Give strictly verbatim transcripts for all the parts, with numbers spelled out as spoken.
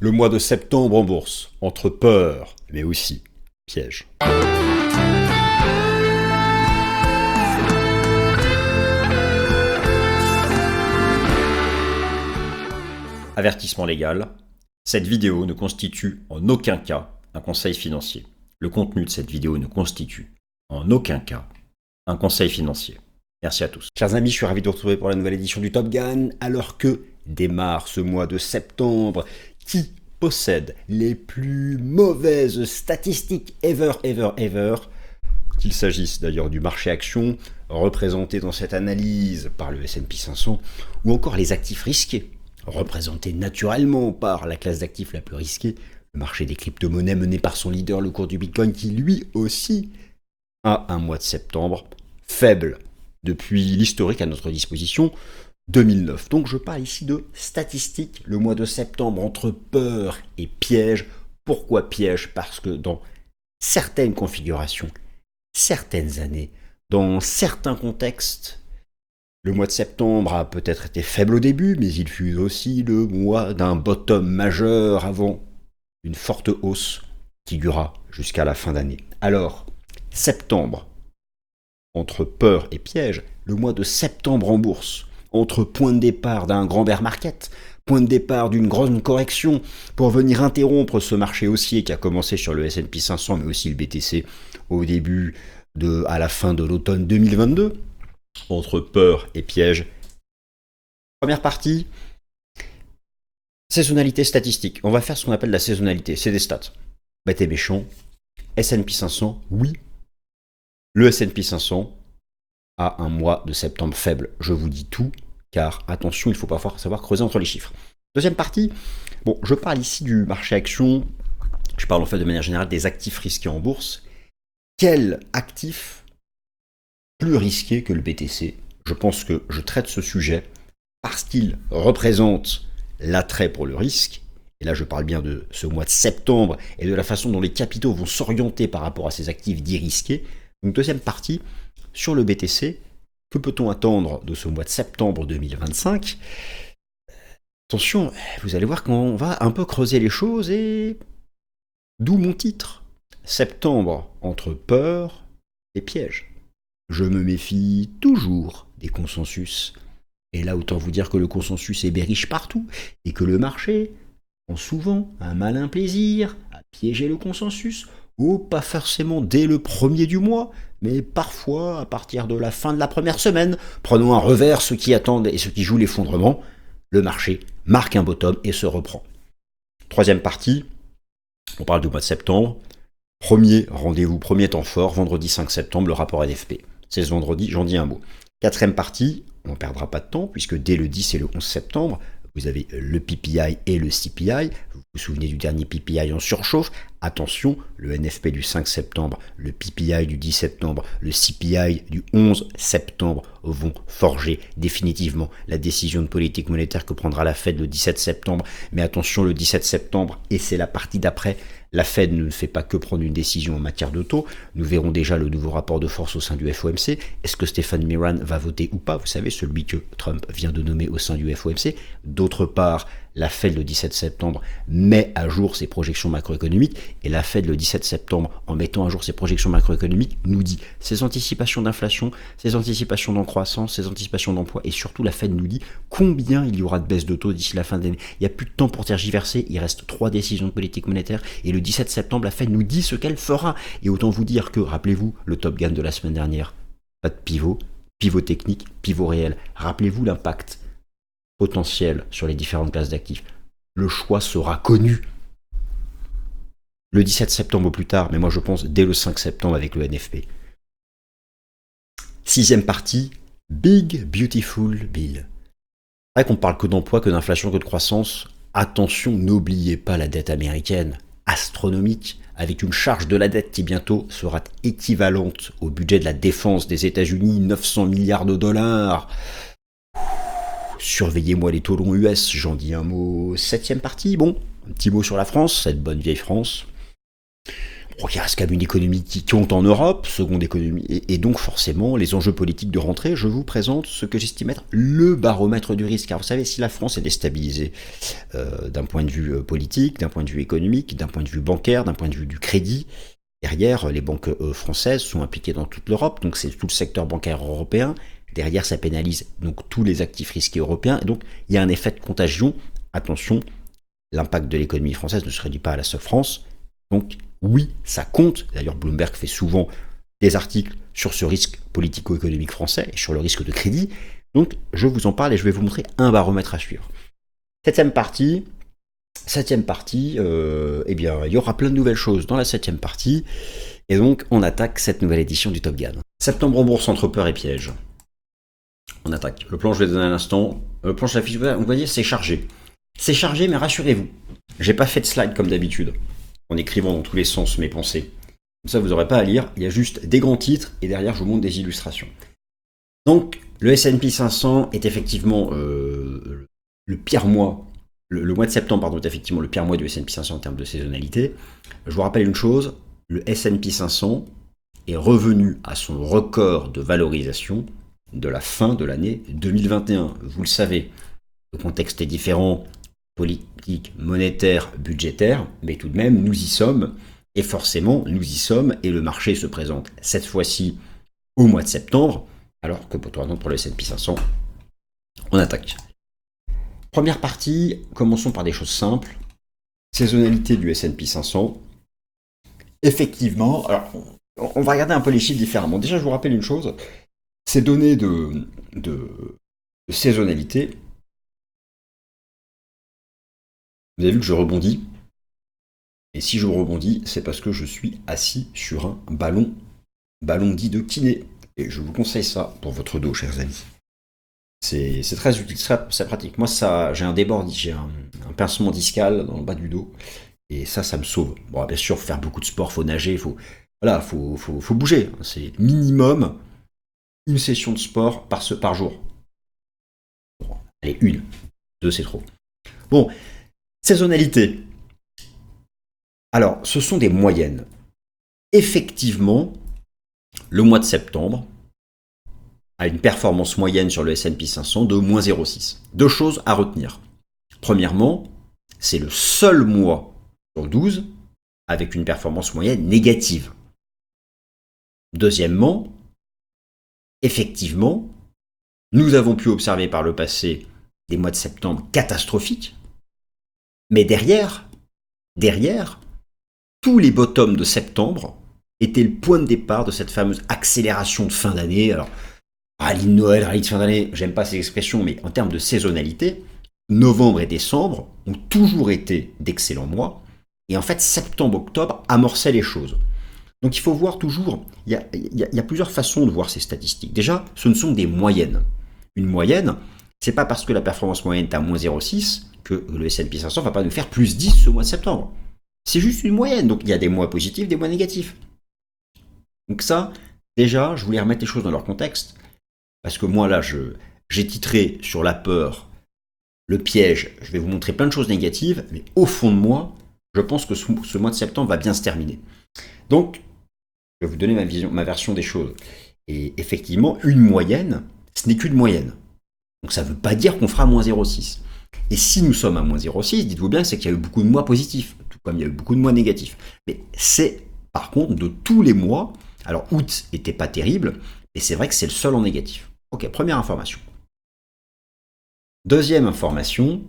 Le mois de septembre en bourse, entre peur, mais aussi piège. Avertissement légal, cette vidéo ne constitue en aucun cas un conseil financier. Le contenu de cette vidéo ne constitue en aucun cas un conseil financier. Merci à tous. Chers amis, je suis ravi de vous retrouver pour la nouvelle édition du Top Gun, alors que démarre ce mois de septembre qui possède les plus mauvaises statistiques ever, ever, ever, qu'il s'agisse d'ailleurs du marché action, représenté dans cette analyse par le S and P cinq cents, ou encore les actifs risqués, représentés naturellement par la classe d'actifs la plus risquée, le marché des crypto-monnaies mené par son leader, le cours du Bitcoin, qui lui aussi a un mois de septembre faible depuis l'historique à notre disposition, deux mille neuf. Donc je parle ici de statistiques, le mois de septembre entre peur et piège. Pourquoi piège? Parce que dans certaines configurations, certaines années, dans certains contextes, le mois de septembre a peut-être été faible au début, mais il fut aussi le mois d'un bottom majeur avant une forte hausse qui dura jusqu'à la fin d'année. Alors, septembre, entre peur et piège, le mois de septembre en bourse, entre point de départ d'un grand bear market, point de départ d'une grande correction pour venir interrompre ce marché haussier qui a commencé sur le S and P cinq cents, mais aussi le B T C au début, de, à la fin de l'automne deux mille vingt-deux, entre peur et piège. Première partie, saisonnalité statistique. On va faire ce qu'on appelle la saisonnalité, c'est des stats. Bête et méchant, S and P cinq cents, oui. Le S and P cinq cents a un mois de septembre faible. Je vous dis tout, car attention, il faut parfois savoir creuser entre les chiffres. Deuxième partie, bon, je parle ici du marché action, je parle en fait de manière générale des actifs risqués en bourse. Quel actif plus risqué que le B T C? Je pense que je traite ce sujet parce qu'il représente l'attrait pour le risque. Et là, je parle bien de ce mois de septembre et de la façon dont les capitaux vont s'orienter par rapport à ces actifs dits risqués. Donc, deuxième partie, sur le B T C, que peut-on attendre de ce mois de septembre deux mille vingt-cinq? Attention, vous allez voir qu'on va un peu creuser les choses et d'où mon titre. Septembre entre peur et piège. Je me méfie toujours des consensus. Et là, autant vous dire que le consensus est bearish partout et que le marché prend souvent un malin plaisir à piéger le consensus, ou pas forcément dès le premier du mois, mais parfois à partir de la fin de la première semaine. Prenons un revers ceux qui attendent et ceux qui jouent l'effondrement. Le marché marque un bottom et se reprend. Troisième partie, on parle du mois de septembre. Premier rendez-vous, premier temps fort, vendredi cinq septembre, le rapport N F P. C'est ce vendredi, j'en dis un mot. Quatrième partie, on ne perdra pas de temps, puisque dès le dix et le onze septembre, vous avez le P P I et le C P I. Vous vous souvenez du dernier P P I en surchauffe. Attention, le N F P du cinq septembre, le P P I du dix septembre, le C P I du onze septembre vont forger définitivement la décision de politique monétaire que prendra la Fed le dix-sept septembre. Mais attention, le dix-sept septembre, et c'est la partie d'après, la Fed ne fait pas que prendre une décision en matière de taux. Nous verrons déjà le nouveau rapport de force au sein du F O M C. Est-ce que Stephen Miran va voter ou pas? Vous savez, celui que Trump vient de nommer au sein du F O M C. D'autre part, la Fed le dix-sept septembre met à jour ses projections macroéconomiques, et la Fed le dix-sept septembre, en mettant à jour ses projections macroéconomiques, nous dit ses anticipations d'inflation, ses anticipations d'en croissance, ses anticipations d'emploi, et surtout la Fed nous dit combien il y aura de baisse de taux d'ici la fin de l'année. Il n'y a plus de temps pour tergiverser, il reste trois décisions de politique monétaire, et le dix-sept septembre, la Fed nous dit ce qu'elle fera. Et autant vous dire que, rappelez-vous, le Top Gun de la semaine dernière, pas de pivot, pivot technique, pivot réel. Rappelez-vous l'impact potentiel sur les différentes classes d'actifs. Le choix sera connu le dix-sept septembre au plus tard, mais moi je pense dès le cinq septembre avec le N F P. Sixième partie, Big Beautiful Bill. C'est vrai qu'on parle que d'emploi, que d'inflation, que de croissance. Attention, n'oubliez pas la dette américaine, astronomique, avec une charge de la dette qui bientôt sera équivalente au budget de la défense des États-Unis, neuf cents milliards de dollars. Surveillez-moi les taux longs U S, j'en dis un mot. Septième partie, bon, un petit mot sur la France, cette bonne vieille France. bon, qui reste quand même une économie qui compte en Europe, seconde économie, et, et donc forcément, les enjeux politiques de rentrée, je vous présente ce que j'estime être le baromètre du risque. Car vous savez, si la France est déstabilisée euh, d'un point de vue euh, politique, d'un point de vue économique, d'un point de vue bancaire, d'un point de vue du crédit, derrière, les banques euh, françaises sont impliquées dans toute l'Europe, donc c'est tout le secteur bancaire européen. Derrière, ça pénalise donc tous les actifs risqués européens, et donc il y a un effet de contagion. Attention, l'impact de l'économie française ne se réduit pas à la seule France. Donc oui, ça compte. D'ailleurs, Bloomberg fait souvent des articles sur ce risque politico-économique français et sur le risque de crédit. Donc je vous en parle et je vais vous montrer un baromètre à suivre. Septième partie, septième partie, euh, eh bien, il y aura plein de nouvelles choses dans la septième partie. Et donc on attaque cette nouvelle édition du Top Gun. Septembre en bourse entre peur et piège. On attaque. Le plan, je vais donner un instant. Le plan, je l'affiche. Vous voyez, c'est chargé. C'est chargé, mais rassurez-vous. J'ai pas fait de slide comme d'habitude, en écrivant dans tous les sens mes pensées. Comme ça, vous n'aurez pas à lire. Il y a juste des grands titres, et derrière, je vous montre des illustrations. Donc, le S and P cinq cents est effectivement euh, le pire mois. Le, le mois de septembre, pardon, est effectivement le pire mois du S and P cinq cents en termes de saisonnalité. Je vous rappelle une chose. Le S and P cinq cents est revenu à son record de valorisation de la fin de l'année deux mille vingt et un. Vous le savez, le contexte est différent, politique, monétaire, budgétaire, mais tout de même, nous y sommes, et forcément, nous y sommes, et le marché se présente cette fois-ci au mois de septembre, alors que pour le S and P cinq cents, on attaque. Première partie, commençons par des choses simples. Saisonnalité du S and P cinq cents. Effectivement, alors, on va regarder un peu les chiffres différemment. Déjà, je vous rappelle une chose. Ces données de, de, de saisonnalité, vous avez vu que je rebondis. Et si je rebondis, c'est parce que je suis assis sur un ballon, ballon dit de kiné. Et je vous conseille ça pour votre dos, chers amis. C'est très utile, c'est pratique. Moi, ça, j'ai un débord, j'ai un, un pincement discal dans le bas du dos. Et ça, ça me sauve. Bon, bien sûr, il faut faire beaucoup de sport, il faut nager, il faut, voilà, faut, faut, faut bouger. C'est minimum une session de sport par, ce, par jour. Bon, allez, une. Deux, c'est trop. Bon, saisonnalité. Alors, ce sont des moyennes. Effectivement, le mois de septembre a une performance moyenne sur le S and P cinq cents de moins zéro virgule six. Deux choses à retenir. Premièrement, c'est le seul mois sur douze avec une performance moyenne négative. Deuxièmement, effectivement, nous avons pu observer par le passé des mois de septembre catastrophiques, mais derrière, derrière, tous les bottoms de septembre étaient le point de départ de cette fameuse accélération de fin d'année. Alors, rallye de Noël, rallye de fin d'année, j'aime pas ces expressions, mais en termes de saisonnalité, novembre et décembre ont toujours été d'excellents mois, et en fait, septembre-octobre amorçait les choses. Donc il faut voir toujours, il y, a, il, y a, il y a plusieurs façons de voir ces statistiques. Déjà, ce ne sont des moyennes. Une moyenne, c'est pas parce que la performance moyenne est à moins zéro virgule six que le S and P cinq cents va pas nous faire plus dix ce mois de septembre. C'est juste une moyenne, donc il y a des mois positifs, des mois négatifs. Donc ça, déjà, je voulais remettre les choses dans leur contexte, parce que moi là, j'ai titré sur la peur, le piège, je vais vous montrer plein de choses négatives, mais au fond de moi, je pense que ce, ce mois de septembre va bien se terminer. Donc, je vais vous donner ma, vision, ma version des choses. Et effectivement, une moyenne, ce n'est qu'une moyenne. Donc ça ne veut pas dire qu'on fera moins zéro virgule six. Et si nous sommes à moins zéro virgule six, dites-vous bien, c'est qu'il y a eu beaucoup de mois positifs, tout comme il y a eu beaucoup de mois négatifs. Mais c'est, par contre, de tous les mois, alors août n'était pas terrible, et c'est vrai que c'est le seul en négatif. Ok, première information. Deuxième information,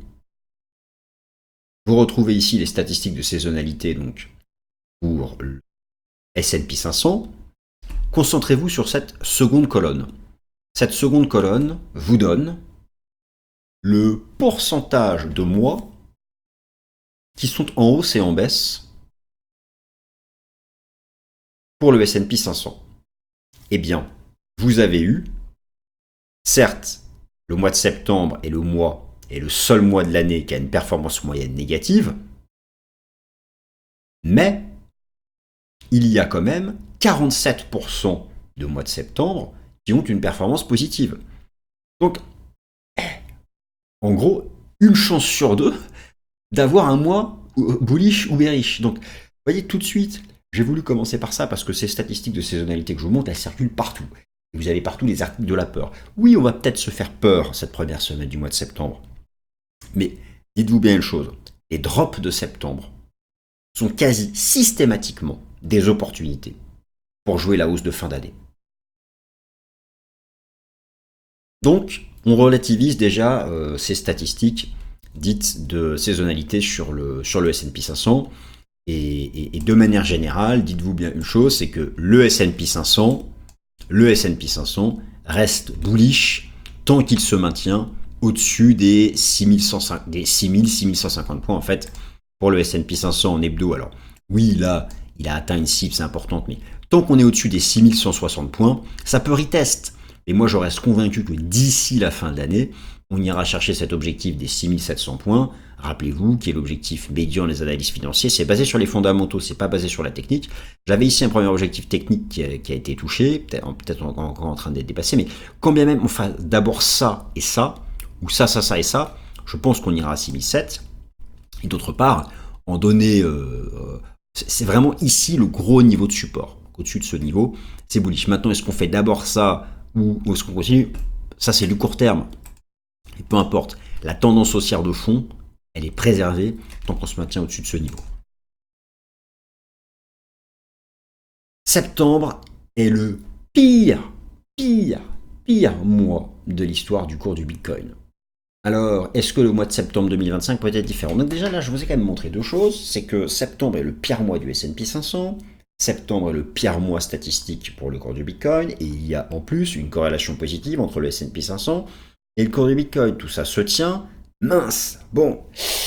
vous retrouvez ici les statistiques de saisonnalité donc, pour le S and P cinq cents. Concentrez-vous sur cette seconde colonne. Cette seconde colonne vous donne le pourcentage de mois qui sont en hausse et en baisse pour le S and P cinq cents. Eh bien, vous avez eu, certes, le mois de septembre est le mois est le seul mois de l'année qui a une performance moyenne négative, mais il y a quand même quarante-sept pour cent de mois de septembre qui ont une performance positive. Donc, en gros, une chance sur deux d'avoir un mois bullish ou bearish. Donc, vous voyez tout de suite, J'ai voulu commencer par ça parce que ces statistiques de saisonnalité que je vous montre, elles circulent partout. Vous avez partout les articles de la peur. Oui, on va peut-être se faire peur cette première semaine du mois de septembre. Mais dites-vous bien une chose, les drops de septembre sont quasi systématiquement des opportunités pour jouer la hausse de fin d'année. Donc, on relativise déjà euh, ces statistiques dites de saisonnalité sur le, sur le S and P cinq cents. Et, et, et de manière générale, dites-vous bien une chose, c'est que le S and P cinq cents, le S and P cinq cents reste bullish tant qu'il se maintient au-dessus des six mille cent cinquante, des six mille, six mille cent cinquante points en fait pour le S and P cinq cents en hebdo. Alors oui, là, il a atteint une cible, c'est importante, mais tant qu'on est au-dessus des six mille cent soixante points, ça peut retest. Et moi, je reste convaincu que d'ici la fin de l'année, on ira chercher cet objectif des six mille sept cents points. Rappelez-vous, qui est l'objectif médian des analystes financiers, c'est basé sur les fondamentaux, c'est pas basé sur la technique. J'avais ici un premier objectif technique qui a, qui a été touché, peut-être peut-être encore, encore en train d'être dépassé, mais quand bien même on fait d'abord ça et ça, ou ça, ça, ça et ça, je pense qu'on ira à six mille sept. Et d'autre part, en données, euh, c'est vraiment ici le gros niveau de support. Au-dessus de ce niveau, c'est bullish. Maintenant, est-ce qu'on fait d'abord ça ou, ou est-ce qu'on continue? Ça, c'est du court terme. Et peu importe, la tendance haussière de fond, elle est préservée tant qu'on se maintient au-dessus de ce niveau. Septembre est le pire, pire, pire mois de l'histoire du cours du Bitcoin. Alors, est-ce que le mois de septembre deux mille vingt-cinq peut être différent? Donc déjà là, je vous ai quand même montré deux choses. C'est que septembre est le pire mois du S and P cinq cents. Septembre est le pire mois statistique pour le cours du Bitcoin. Et il y a en plus une corrélation positive entre le S and P cinq cents et le cours du Bitcoin. Tout ça se tient. Mince, bon.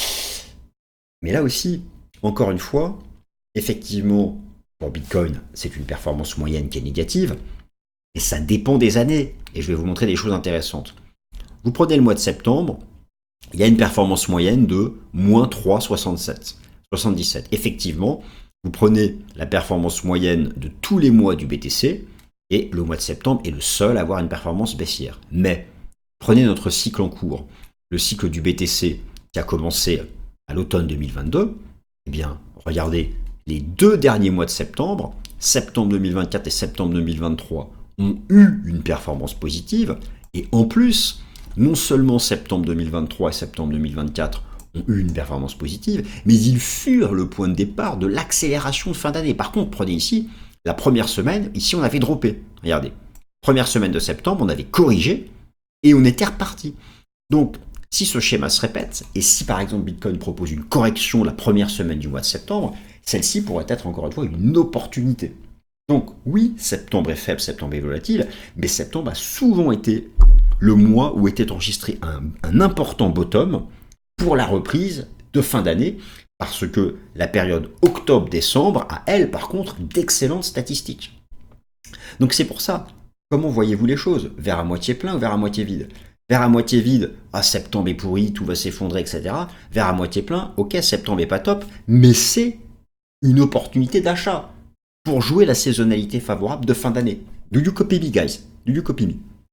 Mais là aussi, encore une fois, effectivement, pour Bitcoin, c'est une performance moyenne qui est négative, et ça dépend des années. Et je vais vous montrer des choses intéressantes. Vous prenez le mois de septembre, il y a une performance moyenne de moins trois virgule soixante-sept, soixante-dix-sept. Effectivement, vous prenez la performance moyenne de tous les mois du B T C, et le mois de septembre est le seul à avoir une performance baissière. Mais, prenez notre cycle en cours. Le cycle du B T C qui a commencé à l'automne deux mille vingt-deux, eh bien, regardez, les deux derniers mois de septembre, septembre deux mille vingt-quatre et septembre deux mille vingt-trois, ont eu une performance positive, et en plus, non seulement septembre deux mille vingt-trois et septembre deux mille vingt-quatre ont eu une performance positive, mais ils furent le point de départ de l'accélération de fin d'année. Par contre, prenez ici, la première semaine, ici on avait droppé. Regardez, première semaine de septembre, on avait corrigé, et on était reparti. Donc, si ce schéma se répète, et si par exemple Bitcoin propose une correction la première semaine du mois de septembre, celle-ci pourrait être encore une fois une opportunité. Donc oui, septembre est faible, septembre est volatile, mais septembre a souvent été le mois où était enregistré un, un important bottom pour la reprise de fin d'année, parce que la période octobre-décembre a, elle, par contre, d'excellentes statistiques. Donc c'est pour ça, comment voyez-vous les choses? Vers à moitié plein ou vers à moitié vide? Vers à moitié vide, ah, septembre est pourri, tout va s'effondrer, et cetera. Vers à moitié plein, ok, septembre est pas top, mais c'est une opportunité d'achat pour jouer la saisonnalité favorable de fin d'année. Do you copy me, guys? Do you copy me?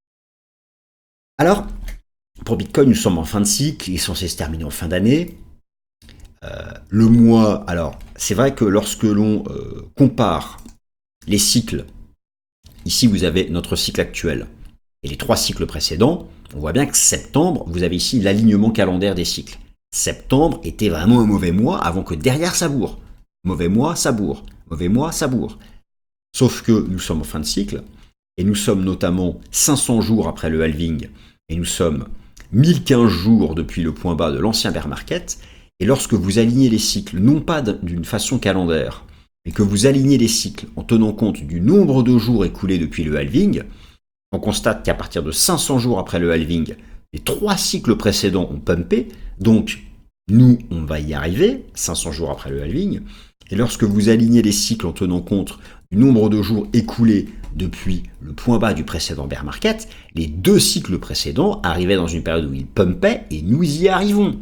Alors, pour Bitcoin, nous sommes en fin de cycle, il est censé se terminer en fin d'année. Euh, le mois, alors, c'est vrai que lorsque l'on euh, compare les cycles, ici vous avez notre cycle actuel et les trois cycles précédents, on voit bien que septembre, vous avez ici l'alignement calendaire des cycles. Septembre était vraiment un mauvais mois avant que derrière ça bourre. Mauvais mois, ça bourre. Mauvais mois, ça bourre. Sauf que nous sommes en fin de cycle, et nous sommes notamment cinq cents jours après le halving, et nous sommes mille quinze jours depuis le point bas de l'ancien bear market, et lorsque vous alignez les cycles, non pas d'une façon calendaire, mais que vous alignez les cycles en tenant compte du nombre de jours écoulés depuis le halving, on constate qu'à partir de cinq cents jours après le halving, les trois cycles précédents ont pumpé, donc nous, on va y arriver, cinq cents jours après le halving, et lorsque vous alignez les cycles en tenant compte du nombre de jours écoulés depuis le point bas du précédent bear market, les deux cycles précédents arrivaient dans une période où ils pumpaient, et nous y arrivons.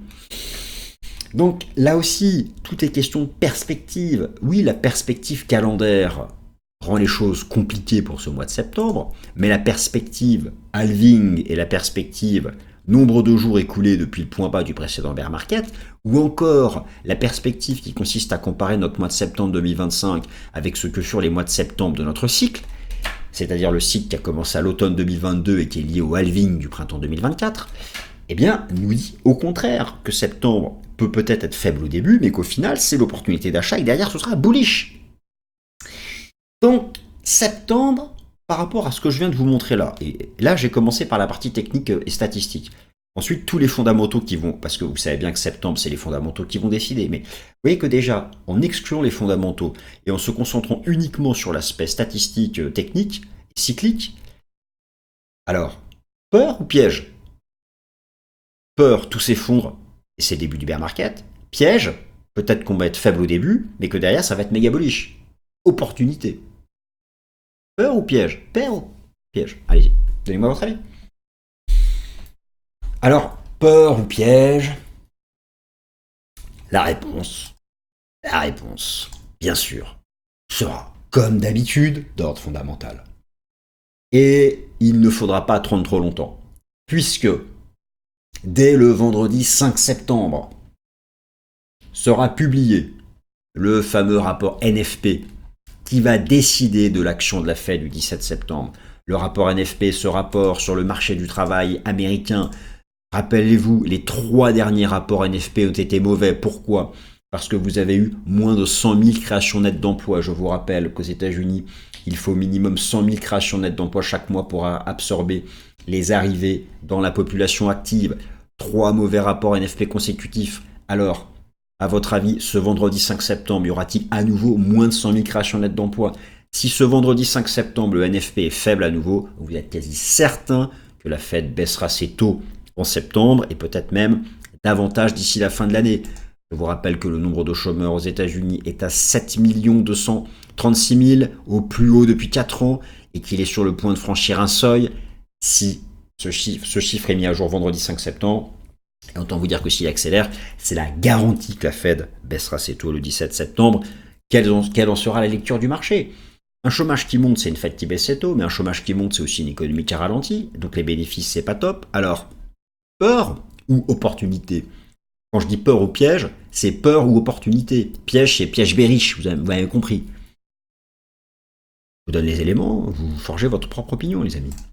Donc là aussi, tout est question de perspective. Oui, la perspective calendaire rend les choses compliquées pour ce mois de septembre, mais la perspective halving et la perspective nombre de jours écoulés depuis le point bas du précédent bear market, ou encore la perspective qui consiste à comparer notre mois de septembre deux mille vingt-cinq avec ce que furent les mois de septembre de notre cycle, c'est-à-dire le cycle qui a commencé à l'automne deux mille vingt-deux et qui est lié au halving du printemps deux mille vingt-quatre, eh bien, nous dit au contraire que septembre peut peut-être être faible au début, mais qu'au final, c'est l'opportunité d'achat et derrière, ce sera bullish. Donc, septembre, par rapport à ce que je viens de vous montrer là, et là, j'ai commencé par la partie technique et statistique. Ensuite, tous les fondamentaux qui vont, parce que vous savez bien que septembre, c'est les fondamentaux qui vont décider, mais vous voyez que déjà, en excluant les fondamentaux et en se concentrant uniquement sur l'aspect statistique, technique, cyclique, alors, peur ou piège? Peur, tout s'effondre, et c'est le début du bear market. Piège, peut-être qu'on va être faible au début, mais que derrière, ça va être méga bullish. Opportunité. Peur ou piège? Peur ou piège? Allez-y, donnez-moi votre avis. Alors, peur ou piège? La réponse, la réponse, bien sûr, sera, comme d'habitude, d'ordre fondamental. Et il ne faudra pas attendre trop longtemps, puisque dès le vendredi cinq septembre, sera publié le fameux rapport N F P qui va décider de l'action de la Fed du dix-sept septembre. Le rapport N F P, ce rapport sur le marché du travail américain, rappelez-vous, les trois derniers rapports N F P ont été mauvais. Pourquoi? Parce que vous avez eu moins de cent mille créations nettes d'emplois. Je vous rappelle qu'aux États-Unis, il faut au minimum cent mille créations nettes d'emplois chaque mois pour absorber les arrivées dans la population active. Trois mauvais rapports N F P consécutifs. Alors, à votre avis, ce vendredi cinq septembre, y aura-t-il à nouveau moins de cent mille créations nettes d'emplois? Si ce vendredi cinq septembre, le N F P est faible à nouveau, vous êtes quasi certain que la Fed baissera ses taux en septembre et peut-être même davantage d'ici la fin de l'année. Je vous rappelle que le nombre de chômeurs aux États-Unis est à sept millions deux cent trente-six mille, au plus haut depuis quatre ans, et qu'il est sur le point de franchir un seuil. Si ce chiffre, ce chiffre est mis à jour vendredi cinq septembre, et autant vous dire que s'il accélère, c'est la garantie que la Fed baissera ses taux le dix-sept septembre. Quelle en, quelle en sera la lecture du marché? Un chômage qui monte, c'est une Fed qui baisse ses taux, mais un chômage qui monte, c'est aussi une économie qui ralentit, donc les bénéfices, c'est pas top. Alors, peur ou opportunité? Quand je dis peur ou piège, c'est peur ou opportunité. Piège, c'est piège bearish, vous avez, vous avez compris. Je vous donne les éléments, vous forgez votre propre opinion, les amis.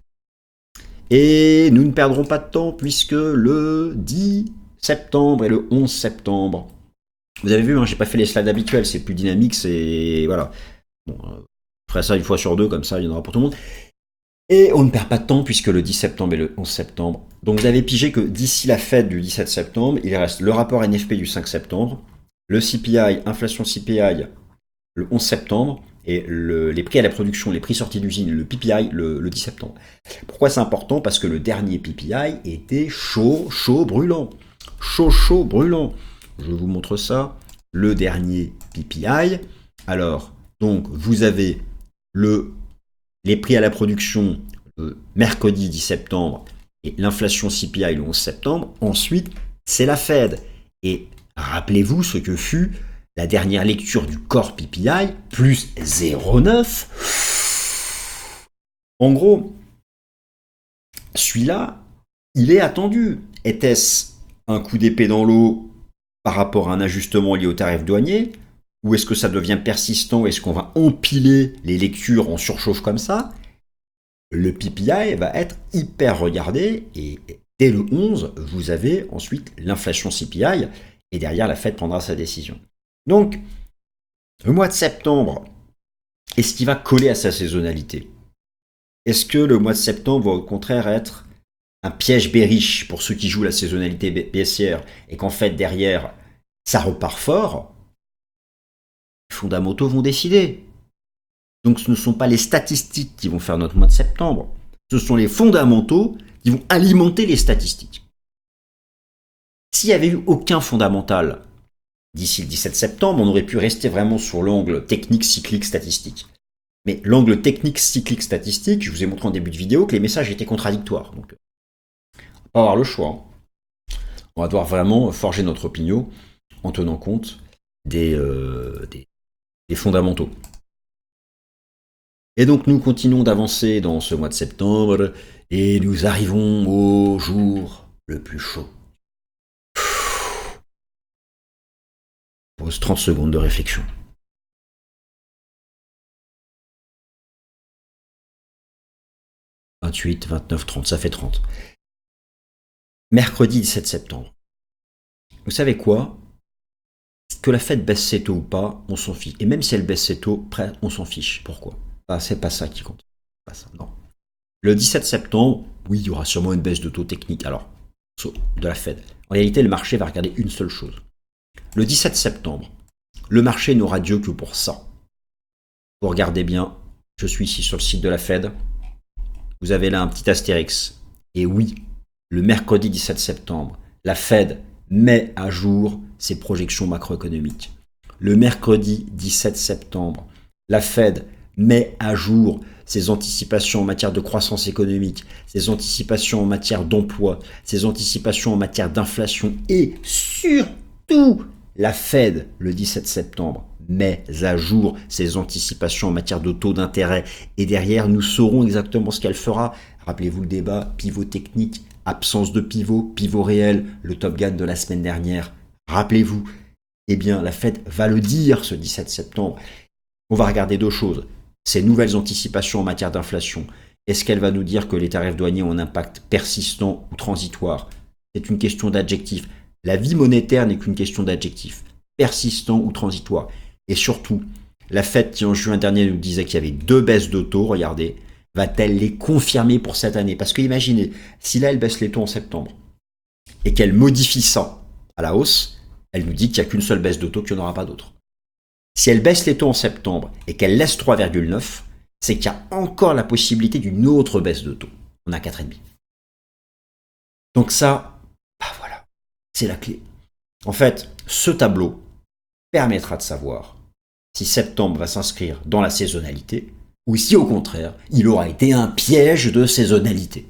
Et nous ne perdrons pas de temps puisque le dix septembre et le onze septembre, vous avez vu, hein, j'ai pas fait les slides habituels, c'est plus dynamique, c'est voilà. Bon, euh, je ferai ça une fois sur deux, comme ça il y en aura pour tout le monde. Et on ne perd pas de temps puisque le dix septembre et le onze septembre. Donc vous avez pigé que d'ici la fête du dix-sept septembre, il reste le rapport N F P du cinq septembre, le C P I, inflation C P I le onze septembre, et le, les prix à la production, les prix sortis d'usine, le P P I le, le dix septembre. Pourquoi c'est important? Parce que le dernier P P I était chaud, chaud, brûlant. Chaud, chaud, brûlant. Je vous montre ça. Le dernier P P I. Alors, donc, vous avez le, les prix à la production le mercredi dix septembre et l'inflation C P I le onze septembre. Ensuite, c'est la Fed. Et rappelez-vous ce que fut la dernière lecture du core P P I, plus zéro virgule neuf. En gros, celui-là, il est attendu. Était-ce un coup d'épée dans l'eau par rapport à un ajustement lié au tarif douanier? Ou est-ce que ça devient persistant? Est-ce qu'on va empiler les lectures en surchauffe comme ça? Le P P I va être hyper regardé et dès le onze, vous avez ensuite l'inflation C P I et derrière, la Fed prendra sa décision. Donc, le mois de septembre, est-ce qu'il va coller à sa saisonnalité? Est-ce que le mois de septembre va au contraire être un piège bearish pour ceux qui jouent la saisonnalité baissière et qu'en fait derrière, ça repart fort? Les fondamentaux vont décider. Donc ce ne sont pas les statistiques qui vont faire notre mois de septembre, ce sont les fondamentaux qui vont alimenter les statistiques. S'il n'y avait eu aucun fondamental, d'ici le dix-sept septembre, on aurait pu rester vraiment sur l'angle technique, cyclique, statistique. Mais l'angle technique, cyclique, statistique, je vous ai montré en début de vidéo que les messages étaient contradictoires. Donc, on va pas avoir le choix. On va devoir vraiment forger notre opinion en tenant compte des, euh, des, des fondamentaux. Et donc, nous continuons d'avancer dans ce mois de septembre et nous arrivons au jour le plus chaud. Pose trente secondes de réflexion. vingt-huit, vingt-neuf, trente, ça fait trente. Mercredi dix-sept septembre. Vous savez quoi? Que la Fed baisse ses taux ou pas, on s'en fiche. Et même si elle baisse ses taux, on s'en fiche. Pourquoi? Bah, c'est pas ça qui compte. Pas ça, non. Le dix-sept septembre, oui, il y aura sûrement une baisse de taux technique. Alors, de la Fed. En réalité, le marché va regarder une seule chose. Le dix-sept septembre, le marché n'aura Dieu que pour ça. Vous regardez bien, je suis ici sur le site de la Fed. Vous avez là un petit astérix. Et oui, le mercredi dix-sept septembre, la Fed met à jour ses projections macroéconomiques. Le mercredi dix-sept septembre, la Fed met à jour ses anticipations en matière de croissance économique, ses anticipations en matière d'emploi, ses anticipations en matière d'inflation et surtout, la Fed, le dix-sept septembre, met à jour ses anticipations en matière de taux d'intérêt. Et derrière, nous saurons exactement ce qu'elle fera. Rappelez-vous le débat, pivot technique, absence de pivot, pivot réel, le Top Gun de la semaine dernière. Rappelez-vous, eh bien, la Fed va le dire ce dix-sept septembre. On va regarder deux choses. Ces nouvelles anticipations en matière d'inflation. Est-ce qu'elle va nous dire que les tarifs douaniers ont un impact persistant ou transitoire? C'est une question d'adjectif. La vie monétaire n'est qu'une question d'adjectif. Persistant ou transitoire. Et surtout, la Fed qui en juin dernier nous disait qu'il y avait deux baisses de taux, regardez, va-t-elle les confirmer pour cette année? Parce que imaginez, si là elle baisse les taux en septembre et qu'elle modifie ça à la hausse, elle nous dit qu'il n'y a qu'une seule baisse de taux, qu'il n'y en aura pas d'autre. Si elle baisse les taux en septembre et qu'elle laisse trois virgule neuf, c'est qu'il y a encore la possibilité d'une autre baisse de taux. On a quatre virgule cinq. Donc ça, bah voilà, c'est la clé. En fait, ce tableau permettra de savoir si septembre va s'inscrire dans la saisonnalité ou si au contraire, il aura été un piège de saisonnalité.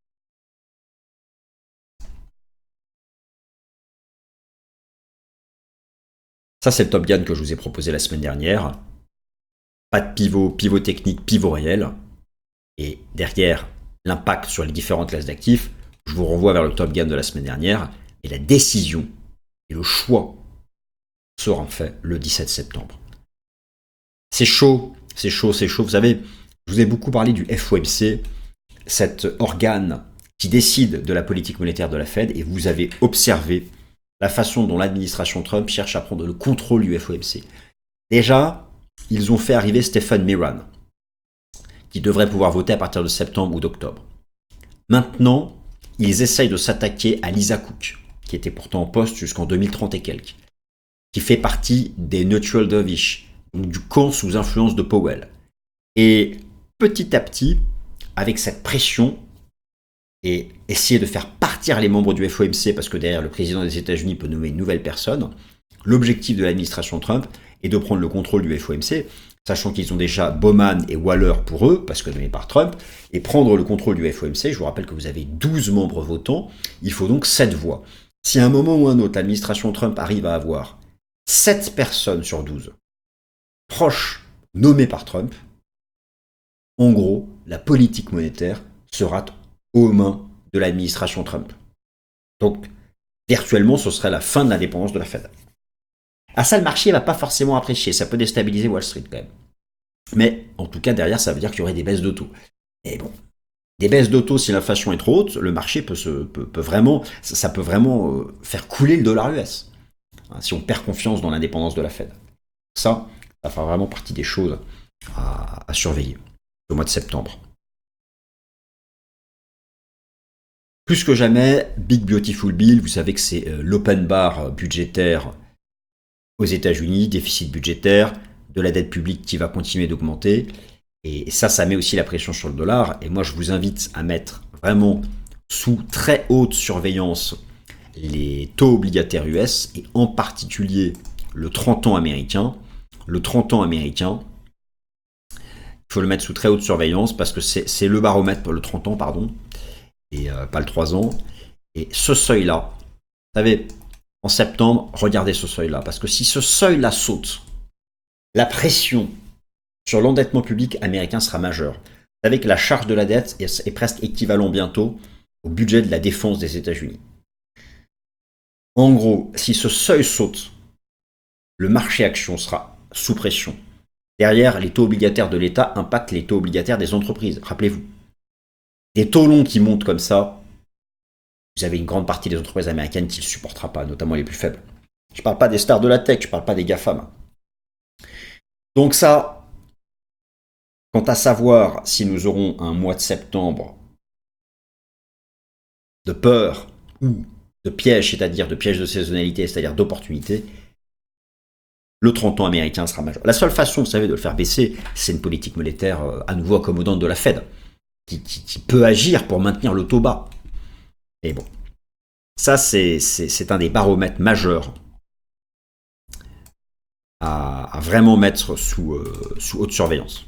Ça, c'est le Top Gun que je vous ai proposé la semaine dernière. Pas de pivot, pivot technique, pivot réel. Et derrière, l'impact sur les différentes classes d'actifs. Je vous renvoie vers le Top Gun de la semaine dernière. Et la décision et le choix seront faits le dix-sept septembre. C'est chaud, c'est chaud, c'est chaud. Vous savez, je vous ai beaucoup parlé du F O M C, cet organe qui décide de la politique monétaire de la Fed. Et vous avez observé la façon dont l'administration Trump cherche à prendre le contrôle du F O M C. Déjà, ils ont fait arriver Stephen Miran, qui devrait pouvoir voter à partir de septembre ou d'octobre. Maintenant, ils essayent de s'attaquer à Lisa Cook, qui était pourtant en poste jusqu'en deux mille trente et quelques, qui fait partie des Neutral Dovish, donc du camp sous influence de Powell. Et petit à petit, avec cette pression, et essayer de faire partir les membres du F O M C, parce que derrière le président des États-Unis peut nommer une nouvelle personne, l'objectif de l'administration Trump est de prendre le contrôle du F O M C, sachant qu'ils ont déjà Bowman et Waller pour eux, parce que nommés par Trump, et prendre le contrôle du F O M C, je vous rappelle que vous avez douze membres votants, il faut donc sept voix. Si à un moment ou un autre, l'administration Trump arrive à avoir sept personnes sur douze proches nommées par Trump, en gros, la politique monétaire sera aux mains de l'administration Trump. Donc, virtuellement, ce serait la fin de l'indépendance de la Fed. À ça, le marché ne va pas forcément apprécier. Ça peut déstabiliser Wall Street quand même. Mais en tout cas, derrière, ça veut dire qu'il y aurait des baisses de taux. Et bon, des baisses de taux, si l'inflation est trop haute, le marché peut, se, peut, peut vraiment, ça peut vraiment faire couler le dollar U S. Hein, si on perd confiance dans l'indépendance de la Fed. Ça, ça fera vraiment partie des choses à, à surveiller au mois de septembre. Plus que jamais, Big Beautiful Bill, vous savez que c'est l'open bar budgétaire aux États-Unis, déficit budgétaire, de la dette publique qui va continuer d'augmenter. Et ça, ça met aussi la pression sur le dollar. Et moi, je vous invite à mettre vraiment sous très haute surveillance les taux obligataires U S et en particulier le trente ans américain. Le trente ans américain, il faut le mettre sous très haute surveillance parce que c'est le baromètre pour le trente ans, pardon. Et euh, pas le trois ans. Et ce seuil-là, vous savez, en septembre, regardez ce seuil-là. Parce que si ce seuil-là saute, la pression sur l'endettement public américain sera majeure. Vous savez que la charge de la dette est, est presque équivalent bientôt au budget de la défense des États-Unis. En gros, si ce seuil saute, le marché action sera sous pression. Derrière, les taux obligataires de l'État impactent les taux obligataires des entreprises. Rappelez-vous, des taux longs qui montent comme ça, vous avez une grande partie des entreprises américaines qui ne le supportera pas, notamment les plus faibles. Je ne parle pas des stars de la tech, je ne parle pas des GAFAM. Donc ça, quant à savoir si nous aurons un mois de septembre de peur ou de piège, c'est-à-dire de piège de saisonnalité, c'est-à-dire d'opportunité, le trente ans américain sera majeur. La seule façon, vous savez, de le faire baisser, c'est une politique monétaire euh, à nouveau accommodante de la Fed, qui, qui, qui peut agir pour maintenir le taux bas. Et bon, ça, c'est, c'est, c'est un des baromètres majeurs à, à vraiment mettre sous, euh, sous haute surveillance.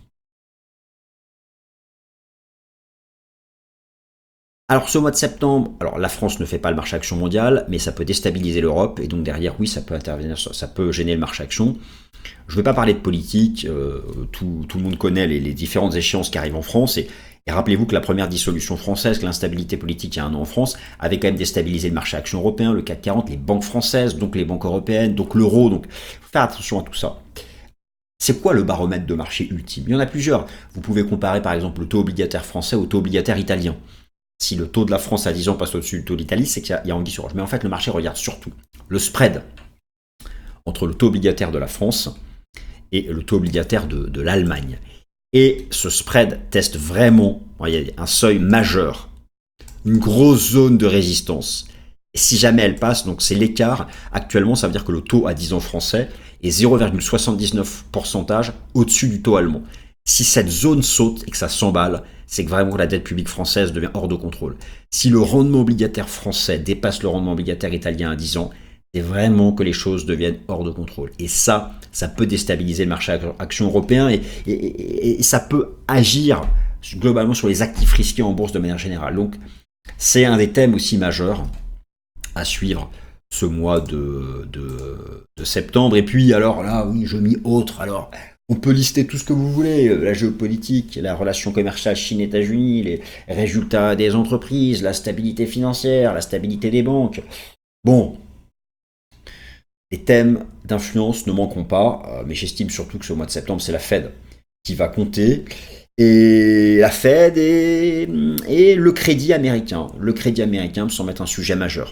Alors ce mois de septembre, alors la France ne fait pas le marché action mondial, mais ça peut déstabiliser l'Europe, et donc derrière, oui, ça peut intervenir, ça peut gêner le marché action. Je ne vais pas parler de politique, euh, tout, tout le monde connaît les, les différentes échéances qui arrivent en France, et, et rappelez-vous que la première dissolution française, que l'instabilité politique il y a un an en France, avait quand même déstabilisé le marché action européen, le C A C quarante, les banques françaises, donc les banques européennes, donc l'euro, donc il faut faire attention à tout ça. C'est quoi le baromètre de marché ultime? Il y en a plusieurs. Vous pouvez comparer par exemple le taux obligataire français au taux obligataire italien. Si le taux de la France à dix ans passe au-dessus du taux de l'Italie, c'est qu'il y a anguille sur roche. Mais en fait, le marché regarde surtout le spread entre le taux obligataire de la France et le taux obligataire de, de l'Allemagne. Et ce spread teste vraiment, il y a un seuil majeur, une grosse zone de résistance. Et si jamais elle passe, donc c'est l'écart, actuellement ça veut dire que le taux à dix ans français est zéro virgule soixante-dix-neuf pour cent au-dessus du taux allemand. Si cette zone saute et que ça s'emballe, c'est que vraiment la dette publique française devient hors de contrôle. Si le rendement obligataire français dépasse le rendement obligataire italien à dix ans, c'est vraiment que les choses deviennent hors de contrôle. Et ça, ça peut déstabiliser le marché action européen et, et, et, et ça peut agir globalement sur les actifs risqués en bourse de manière générale. Donc, c'est un des thèmes aussi majeurs à suivre ce mois de, de, de septembre. Et puis, alors là, oui, je mis autre. Alors, on peut lister tout ce que vous voulez, la géopolitique, la relation commerciale Chine-États-Unis, les résultats des entreprises, la stabilité financière, la stabilité des banques. Bon, les thèmes d'influence ne manqueront pas, mais j'estime surtout que ce mois de septembre, c'est la Fed qui va compter. Et la Fed et, et le crédit américain. Le crédit américain me semble être un sujet majeur.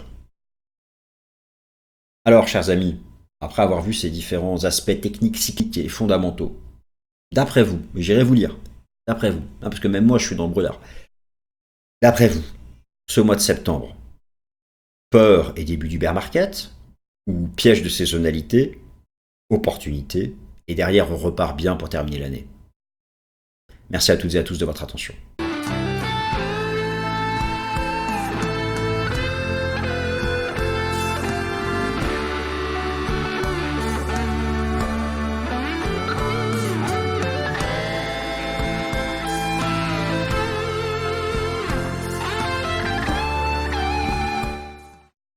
Alors, chers amis, après avoir vu ces différents aspects techniques, cycliques et fondamentaux, d'après vous, j'irai vous lire, d'après vous, hein, parce que même moi je suis dans le brouillard, d'après vous, ce mois de septembre, peur et début du bear market, ou piège de saisonnalité, opportunité, et derrière on repart bien pour terminer l'année. Merci à toutes et à tous de votre attention.